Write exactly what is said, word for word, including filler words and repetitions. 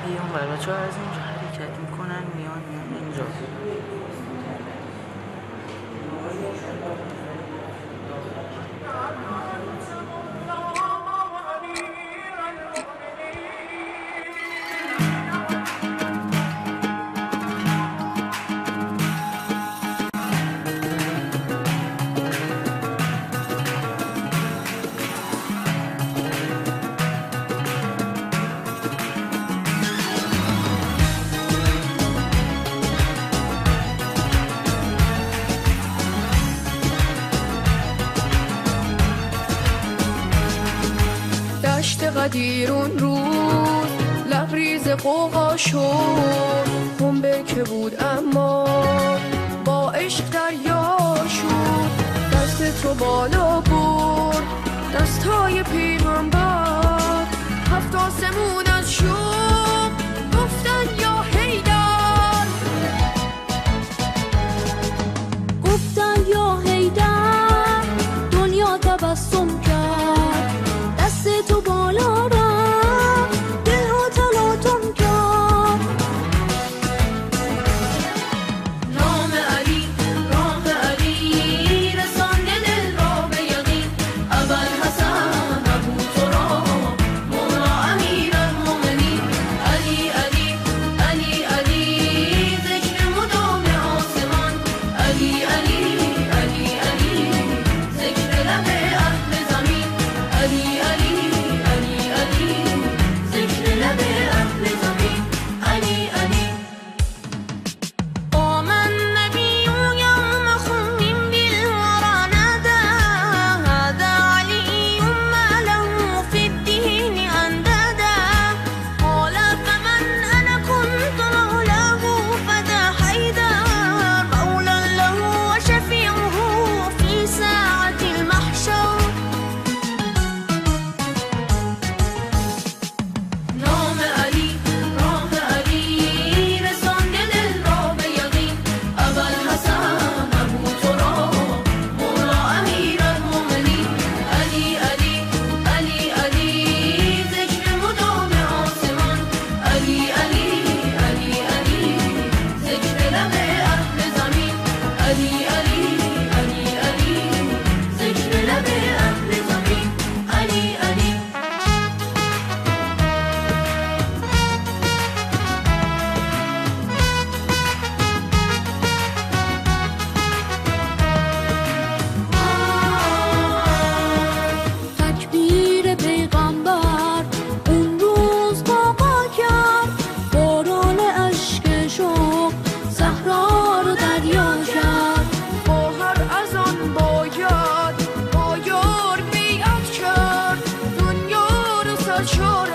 ای اون بر بچه ها از اینجا حرکت میکنن میان میان اینجا. قدیر اون روز لبریز قوقا شد، خنبه که بود اما با عشق دریا شد. دست تو بالا برد دستای پیغمبر، هفت آسمون از شوق گفتن یا حیدر، گفتن یا حیدر. دنیا تبسم کرد، دست تو بالا رفت، دل ها تلاطم کرد. نام علی راه علی رسانده دل را به یقین، ابوالحسن ابو تراب مولا امیرالمومنین. علی علی علی علی ذکر مدام آسمان، علی علی علی علی ذکر لب اهل زمین، علی علی علی علی ذکر لب اهل زمین، علی علی. آمن نبی يوم خم بالورى نادى، هذا علي ما له في الدين أندادا. قال فمن أنا كنت مولاه فدا حيدر، مولا له وشفيعه في ساعة المحشر. نام علی راه علی رسانده دل را به یقین، ابوالحسن ابو تراب مولا امیرالمومنین. علی علی علی علی ذکر مدام آسمان، علی علی علی علی ذکر لب اهل زمین، علی علی علی علی ذکر لب اهل زمین، علی علی. تکبیر پیغمبر اون روز بابا کرد، باران اشک شوق صحرا رو دریا کرد. با هر اذان باید با یار بیعت کرد، دنیا رو سرشار